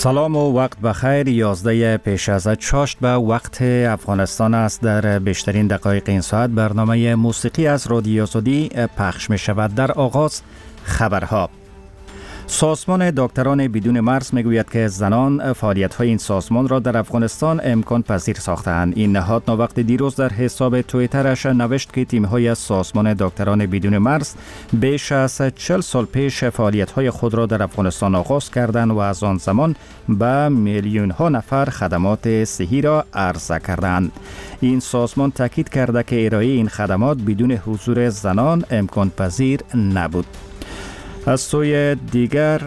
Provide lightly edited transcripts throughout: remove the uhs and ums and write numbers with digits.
سلام و وقت بخیر. 11 پیش از چاشت به وقت افغانستان است. در بیشترین دقایق این ساعت برنامه موسیقی از رادیو آزادی پخش می شود. در آغاز خبرها. سازمان دکتران بدون مرز میگوید که زنان فعالیت‌های این سازمان را در افغانستان امکان پذیر ساختند. این نهاد وقت دیروز در حساب توییترش نوشت که تیم‌های سازمان دکتران بدون مرز بیش از 40 سال پیش فعالیت‌های خود را در افغانستان آغاز کردند و از آن زمان به میلیون‌ها نفر خدمات صحی را عرضه کردند. این سازمان تاکید کرده که ارائه این خدمات بدون حضور زنان امکان پذیر نبود. از سوی دیگر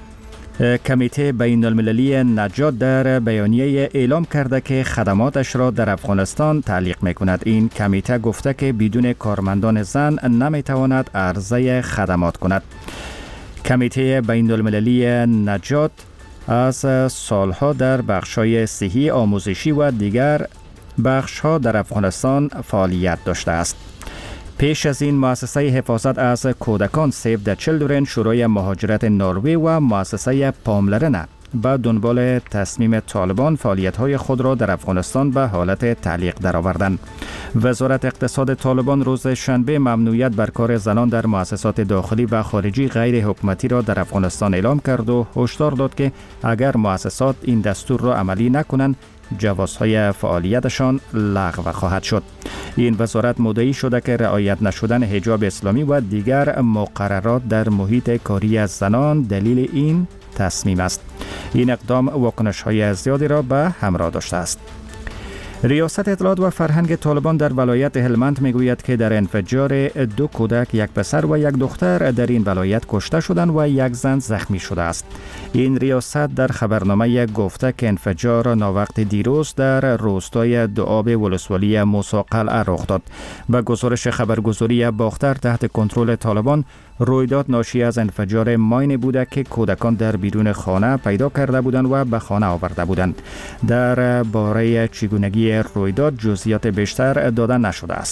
کمیته بین المللی نجات در بیانیه اعلام کرده که خدماتش را در افغانستان تعلیق می‌کند. این کمیته گفته که بدون کارمندان زن نمی‌تواند عرضه خدمات کند. کمیته بین المللی نجات از سالها در بخش‌های صحی، آموزشی و دیگر بخش‌ها در افغانستان فعالیت داشته است. پیش از این مؤسسه حفاظت از کودکان سیو د چیلدرن، شورای مهاجرت نروژ و مؤسسه پاملرن به دنبال تصمیم طالبان فعالیت‌های خود را در افغانستان به حالت تعلیق درآوردند. وزارت اقتصاد طالبان روز شنبه ممنوعیت بر کار زنان در مؤسسات داخلی و خارجی غیر حکومتی را در افغانستان اعلام کرد و هشدار داد که اگر مؤسسات این دستور را عملی نکنند جوازهای فعالیتشان لغو خواهد شد. این وزارت مدعی شده که رعایت نشدن حجاب اسلامی و دیگر مقررات در محیط کاری از زنان دلیل این تصمیم است. این اقدام واکنش‌های زیادی را به همراه داشته است. ریاست اطلاعات و فرهنگ طالبان در ولایت هلمند میگوید که در انفجار 2 کودک، 1 پسر و 1 دختر در این ولایت کشته شدند و 1 زن زخمی شده است. این ریاست در خبرنامه گفته که انفجار ناوقت دیروز در روستای دوآب ولسوالی موسی قلعه رخ داد. به گزارش خبرگزاری باختر تحت کنترل طالبان، رویداد ناشی از انفجار ماین بوده که کودکان در بیرون خانه پیدا کرده بودند و به خانه آورده بودند. در باره چگونگی رویداد جزئیات بیشتر داده نشده است.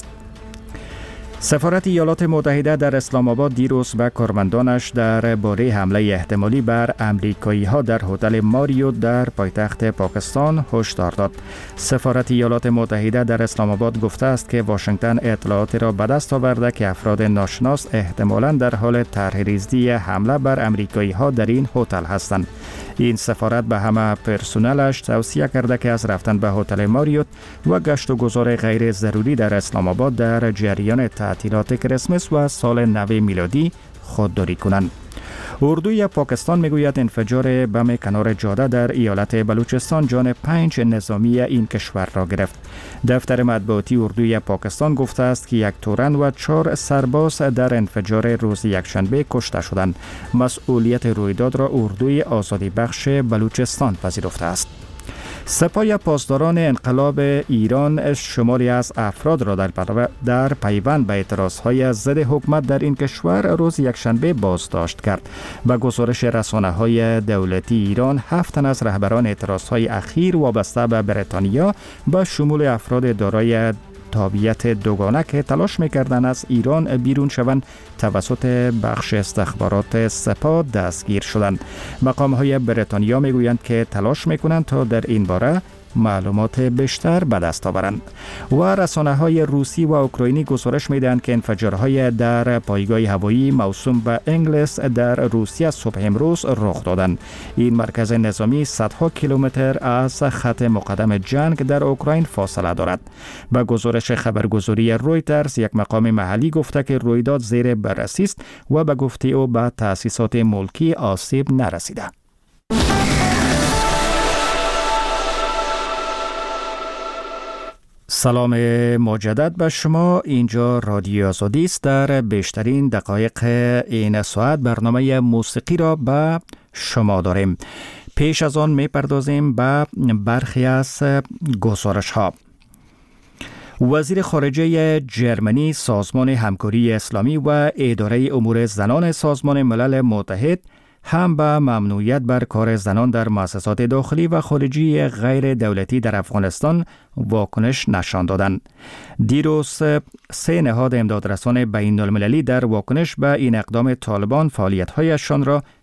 سفارت ایالات متحده در اسلام آباد دیروز به کارمندانش در باره حمله احتمالی بر امریکایی‌ها در هتل ماریوت در پایتخت پاکستان هشدار داد. سفارت ایالات متحده در اسلام آباد گفته است که واشنگتن اطلاعاتی را به دست آورده که افراد ناشناس احتمالاً در حال طرح‌ریزی حمله بر امریکایی‌ها در این هتل هستند. این سفارت به همه پرسنلش توصیه کرده که از رفتن به هتل ماریوت و گشت و گذار غیر ضروری در اسلام آباد در جریان تعطیلات کریسمس و سال نو میلادی خودداری کنند. اردوی پاکستان میگوید انفجار بم کنار جاده در ایالت بلوچستان جان 5 نظامی این کشور را گرفت. دفتر مطبوعاتی اردوی پاکستان گفته است که 1 تورن و 4 سرباز در انفجار روز یکشنبه کشته شدند. مسئولیت رویداد را اردوی آزادی بخش بلوچستان پذیرفته است. سپاه پاسداران انقلاب ایران شماری از افراد را در پیوند به اعتراضهای ضد حکومت در این کشور روز یکشنبه بازداشت کرد. به گزارش رسانه‌های دولتی ایران، 7 تن از رهبران اعتراضهای اخیر وابسته به بریتانیا به شمول افراد دارای تابعیت دوگانه که تلاش می‌کردند از ایران بیرون شوند توسط بخش استخبارات سپاه دستگیر شدند. مقام‌های بریتانیا می‌گویند که تلاش می‌کنند تا در این باره معلومات بیشتر به دست آورند. و رسانه‌های روسی و اوکراینی گزارش می‌دهند که انفجارهای در پایگاه هوایی موسوم به انگلیس در روسیه صبح امروز رخ دادند. این مرکز نظامی صدها کیلومتر از خط مقدم جنگ در اوکراین فاصله دارد. به گزارش خبرگزاری رویترز، یک مقام محلی گفته که رویداد زیر بررسی است و به گفته او به تأسیسات ملکی آسیب نرسیده. سلام مجدد به شما. اینجا رادیو آزادی است. در بیشترین دقایق این ساعت برنامه موسیقی را به شما داریم. پیش از آن میپردازیم به برخی از گزارش ها. وزیر خارجه جرمنی، سازمان همکاری اسلامی و اداره امور زنان سازمان ملل متحد هم به ممنوعیت بر کار زنان در مؤسسات داخلی و خارجی غیر دولتی در افغانستان واکنش نشان دادند. دیروز 3 نهاد امدادرسان بین المللی در واکنش به این اقدام طالبان فعالیت‌هایشان را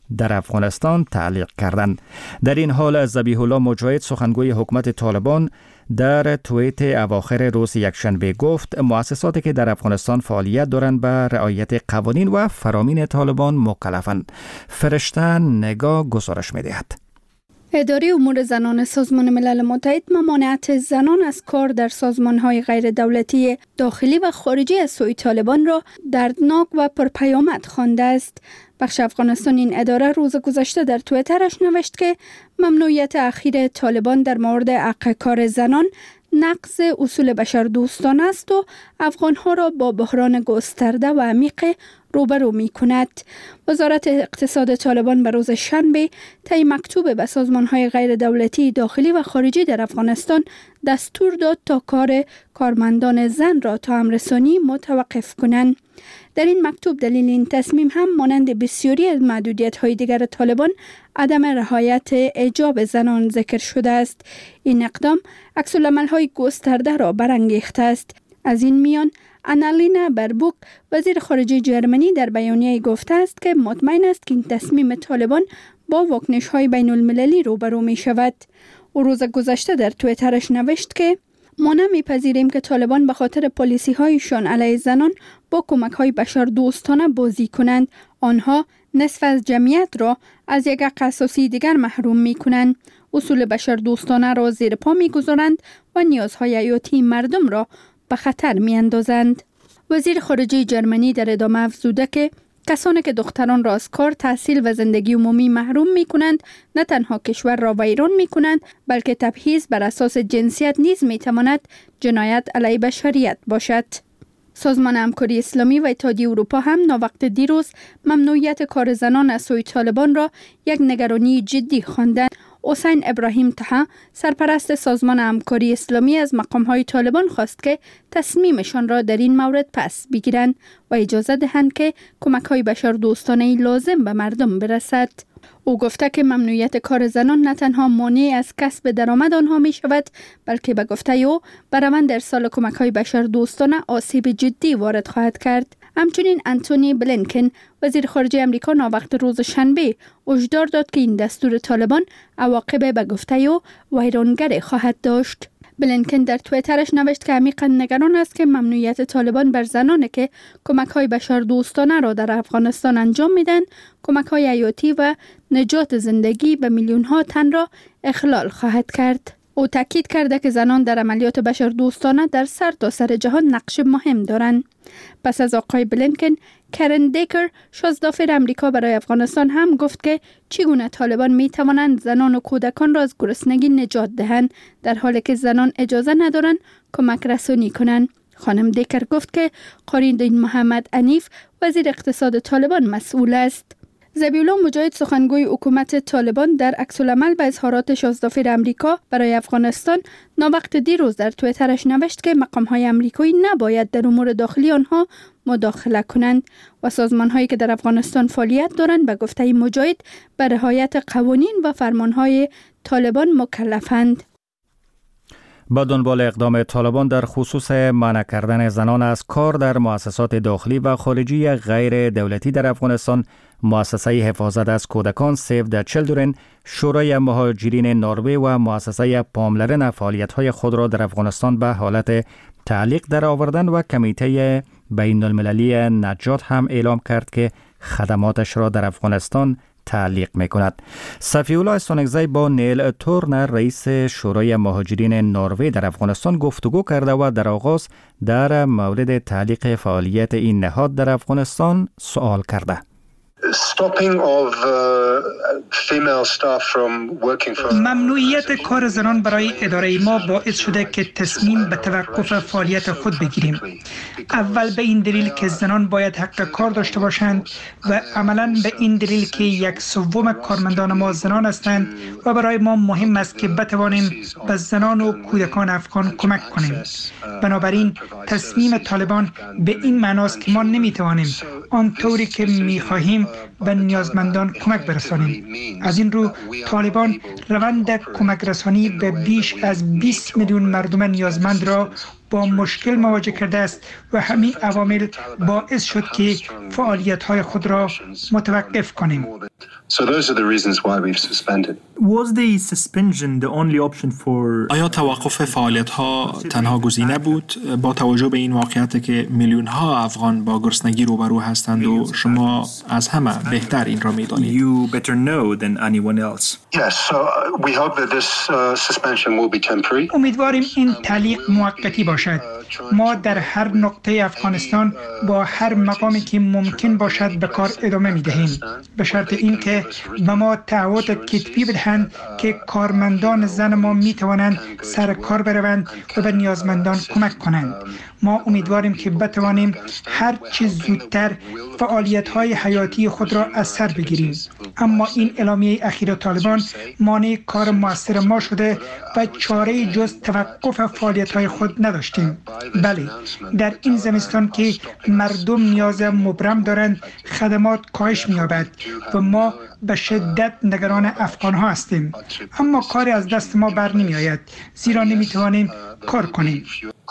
در افغانستان تعلیق کردند. در این حال ذبیح الله مجاهد سخنگوی حکومت طالبان در توییت اواخر روز یکشنبه گفت مؤسساتی که در افغانستان فعالیت دارند به رعایت قوانین و فرامین طالبان مکلفند. فرشته نگاه گزارش می‌دهد. اداره امور زنان سازمان ملل متحد ممانعت زنان از کار در سازمان‌های غیر دولتی داخلی و خارجی از سوی طالبان را دردناک و پرپیامد خوانده است. بخش افغانستان این اداره روز گذشته در توییترش نوشت که ممنوعیت اخیر طالبان در مورد حق کار زنان نقض اصول بشردوستانه است و افغانها را با بحران گسترده و عمیق روبرو می کند. وزارت اقتصاد طالبان به روز شنبه طی مکتوب به سازمان‌های غیر دولتی داخلی و خارجی در افغانستان دستور داد تا کار کارمندان زن را تا امرسانی متوقف کنند. در این مکتوب دلیل این تصمیم هم مانند بسیاری از محدودیت‌های دیگر طالبان عدم رعایت حجاب زنان ذکر شده است. این اقدام عکس‌العمل‌های گسترده را برانگیخته است. از این میان آنالینا بربوک وزیر خارجه جرمنی در بیانیه گفته است که مطمئن است که این تصمیم طالبان با واکنش‌های بین المللی روبرو می شود. او روز گذشته در توییترش نوشت که ما نمی‌پذیریم که طالبان به خاطر پالیسی‌هایشان علیه زنان با کمک‌های بشردوستانه بازی کنند. آنها نصف از جمعیت را از یک حق اساسی دیگر محروم می‌کنند. اصول بشردوستانه را زیر پا می‌گذارند و نیازهای حیاتی مردم را به خطر می‌اندازند. وزیر خارجه جرمنی در ادامه افزوده که کسانی که دختران را از کار، تحصیل و زندگی عمومی محروم می‌کنند نه تنها کشور را ویران می‌کنند بلکه تبعیض بر اساس جنسیت نیز می‌تواند جنایت علیه بشریت باشد. سازمان همکاری اسلامی و اتحادیه اروپا هم ناوقت دیروز ممنوعیت کار زنان از سوی طالبان را یک نگرانی جدی خواندند. حسین ابراهیم طه سرپرست سازمان همکاری اسلامی از مقام‌های طالبان خواست که تصمیمشان را در این مورد پس بگیرند و اجازه دهند که کمک‌های بشردوستانه لازم به مردم برسد. او گفته که ممنوعیت کار زنان نه تنها مانع از کسب درآمد آنها می شود بلکه به گفته او به روند ارسال کمک‌های بشردوستانه آسیب جدی وارد خواهد کرد. همچنین انتونی بلینکن وزیر خارجه امریکا ناوقت روز شنبه هشدار داد که این دستور طالبان عواقب به گفته او ویرانگر خواهد داشت. بلینکن در توییترش نوشت که عمیقاً نگران است که ممنوعیت طالبان بر زنانی که کمک‌های بشردوستانه را در افغانستان انجام میدن، کمک‌های حیاتی و نجات زندگی به میلیون‌ها تن را اخلال خواهد کرد. او تاکید کرده که زنان در عملیات بشردوستانه در سرتاسر جهان نقش مهم دارند. پس از آقای بلینکن، کرن دیکر شازدافر امریکا برای افغانستان هم گفت که چگونه طالبان می توانند زنان و کودکان را از گرسنگی نجات دهند در حالی که زنان اجازه ندارند کمک رسانی کنند. خانم دیکر گفت که قاریدین محمد عنیف وزیر اقتصاد طالبان مسئول است. ذبیح الله مجاهد سخنگوی حکومت طالبان در عکس‌العمل به اظهارات شازدافر امریکا برای افغانستان ناوقت دیروز در توییترش نوشت که مقام‌های آمریکایی نباید در امور داخلی آنها مداخله کنند و سازمان‌هایی که در افغانستان فعالیت دارند به گفته مجاهد به رعایت قوانین و فرمان‌های طالبان مکلفند. با دنبال اقدام طالبان در خصوص منع کردن زنان از کار در مؤسسات داخلی و خارجی غیر دولتی در افغانستان، مؤسسه حفاظت از کودکان سیو د چیلدرن، شورای مهاجرین نروژ و مؤسسه پاملرن فعالیت‌های خود را در افغانستان به حالت تعلیق در آوردن و کمیته بین المللی نجات هم اعلام کرد که خدماتش را در افغانستان تعلیق می‌کند. صفی الله استانکزی با نیل تورنر رئیس شورای مهاجرین نروژ در افغانستان گفتگو کرده و در آغاز در مورد تعلیق فعالیت این نهاد در افغانستان سوال کرده. ممنوعیت کار زنان برای اداره ما باعث شده که تصمیم به توقف فعالیت خود بگیریم. اول به این دلیل که زنان باید حق کار داشته باشند و عملاً به این دلیل که 1/3 کارمندان ما زنان هستند و برای ما مهم است که بتوانیم به زنان و کودکان افغان کمک کنیم. بنابراین تصمیم طالبان به این معناست که ما نمیتوانیم آنطوری که میخواهیم به نیازمندان کمک برسانیم. از این رو طالبان روند کمک رسانی به بیش از 20 میلیون مردم نیازمند را با مشکل مواجه کرده است و همین عوامل باعث شد که فعالیت‌های خود را متوقف کنیم. آیا توقف فعالیت‌ها تنها گزینه بود با توجه به این واقعیت که میلیون‌ها افغان با گرسنگی روبرو هستند و شما از همه بهتر این را می‌دانید؟ امیدواریم این تعلیق موقتی باشد. ما در هر نقطه افغانستان با هر مقامی که ممکن باشد به کار ادامه می‌دهیم، به شرط اینکه به ما تعهد کتبی بدهند که کارمندان زن ما می‌توانند سر کار بروند و به نیازمندان کمک کنند. ما امیدواریم که بتوانیم هر چه زودتر فعالیت‌های حیاتی خود را از سر بگیریم، اما این اعلامیه اخیر طالبان مانع کار موثر ما شده و چاره جز توقف فعالیت‌های خود نداشتیم. بله، در این زمستان که مردم نیاز مبرم دارند خدمات کاهش می‌یابد و ما به شدت نگران افغان‌ها هستیم، اما کاری از دست ما بر نمی‌آید زیرا نمی‌توانیم کار کنیم.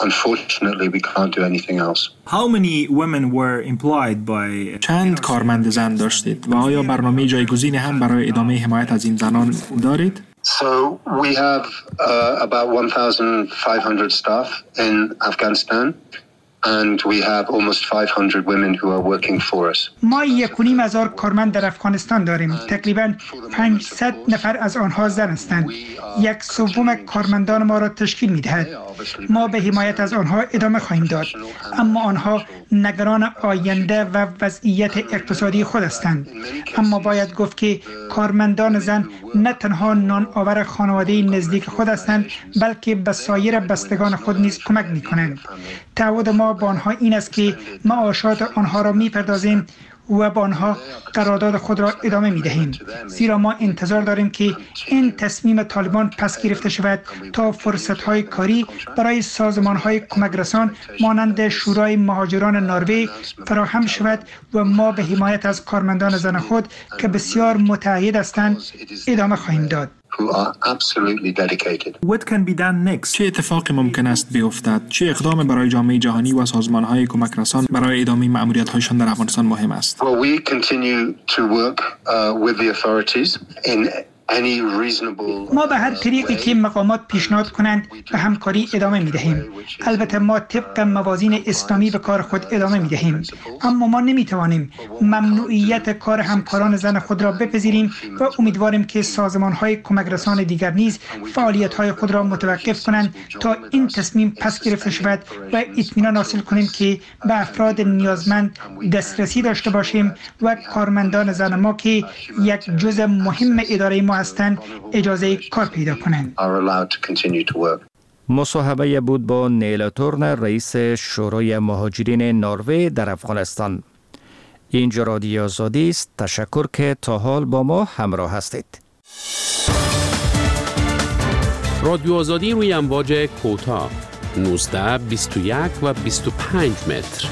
چند کارمند زن داشتید و آیا برنامه جایگزین هم برای ادامه حمایت از این زنان دارید؟ So we have about 1,500 staff in Afghanistan and we have almost 500 women who are working for us. ما 1,500 کارمند در افغانستان داریم. تقریباً 500 نفر از آنها زن هستند. 1/3 کارمندان ما را تشکیل می‌دهد. ما به حمایت از آنها ادامه خواهیم داد، اما آنها نگران آینده و وضعیت اقتصادی خود هستند. اما باید گفت که کارمندان زن نه تنها نان آور خانواده نزدیک خود هستند، بلکه به سایر بستگان خود نیز کمک می‌کنند. تعهد ما با آنها این است که معاشات آنها را می‌پردازیم و با آنها قرارداد خود را ادامه می‌دهیم، زیرا ما انتظار داریم که این تصمیم طالبان پس گرفته شود تا فرصت‌های کاری برای سازمان‌های کمک‌رسان مانند شورای مهاجران نروژ فراهم شود و ما به حمایت از کارمندان زن خود که بسیار متعهد هستند ادامه خواهیم داد. چه اتفاقی ممکن است بیفتد؟ چه اقدام برای جامعه جهانی و سازمان‌های کمک‌رسان برای ادامه مأموریت‌هایشان در افغانستان مهم است؟ ما به هر طریقی که مقامات پیشنهاد کنند به همکاری ادامه می‌دهیم. البته ما طبق موازین اسلامی به کار خود ادامه می‌دهیم، اما ما نمی‌توانیم ممنوعیت کار همکاران زن خود را بپذیریم و امیدواریم که سازمان‌های کمک‌رسان دیگر نیز فعالیت‌های خود را متوقف کنند تا این تصمیم پس گرفته شود و اطمینان حاصل کنیم که به افراد نیازمند دسترسی داشته باشیم و کارمندان زن ما که یک جزء مهم اداره ما هستند اجازه کار پیدا کنند. مصاحبه بود با نیل تورنر، رئیس شورای مهاجرین نروژ در افغانستان. اینجا رادیو آزادی است. تشکر که تا حال با ما همراه هستید. رادیو آزادی روی امواج کوتاه 19، 21 و 25 متر.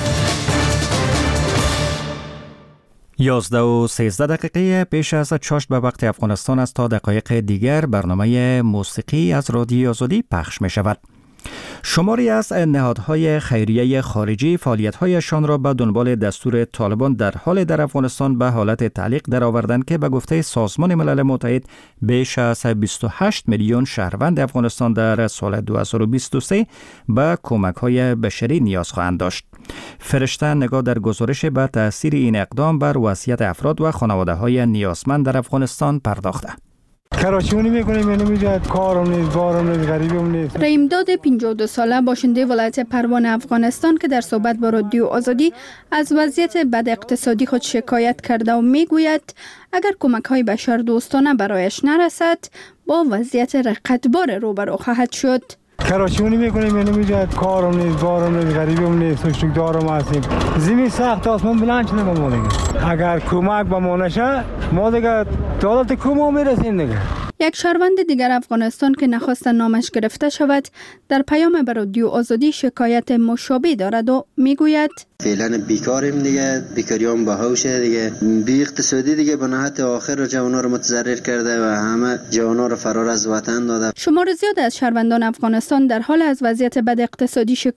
11:13 پیش از چاشت به وقت افغانستان است. تا دقایق دیگر برنامه موسیقی از رادیو آزادی پخش می شود. شماری از نهادهای خیریه خارجی فعالیت‌هایشان را به دنبال دستور طالبان در حال در افغانستان به حالت تعلیق درآوردند که به گفته سازمان ملل متحد بیش از 28 میلیون شهروند افغانستان در سال 2023 به کمک‌های بشری نیاز خواهند داشت. فرشته نگاه در گزارش به تأثیر این اقدام بر وضعیت افراد و خانواده‌های نیازمند در افغانستان پرداخته. کراشونی میکنیم، یعنی میجاد کارم نیست، بارم نیست، غریبم نیست. رحیمداد 52 ساله باشنده ولایت پروان افغانستان که در صحبت با رادیو آزادی از وضعیت بد اقتصادی خود شکایت کرده و میگوید اگر کمک‌های بشر دوستانه برایش نرسد با وضعیت رقتبار روبرو خواهد شد. کراشونی میکنیم، یعنی میجاد کارم نیست، بارم نیست، غریبم نیست، سوشتگدارم هستیم. زمین سخت آسمان بلند شده ما دیگه. اگر کمک به ما نشه ما دیگه دولت کمو میرسیم دیگه. یک شهروند دیگر افغانستان که نخواست نامش گرفته شود در پیام به رادیو آزادی شکایت مشابه دارد و میگوید فعلا بیکاریم دیگه، بیکاریام باهوشه دیگه، بی اقتصادی دیگه به نهایت آخر رو جوانا رو متضرر کرده و همه جوانا رو فرار از وطن داده. شمار زیاد از شهروندان افغانستان در حال از وضعیت بد اقتصادی شکایت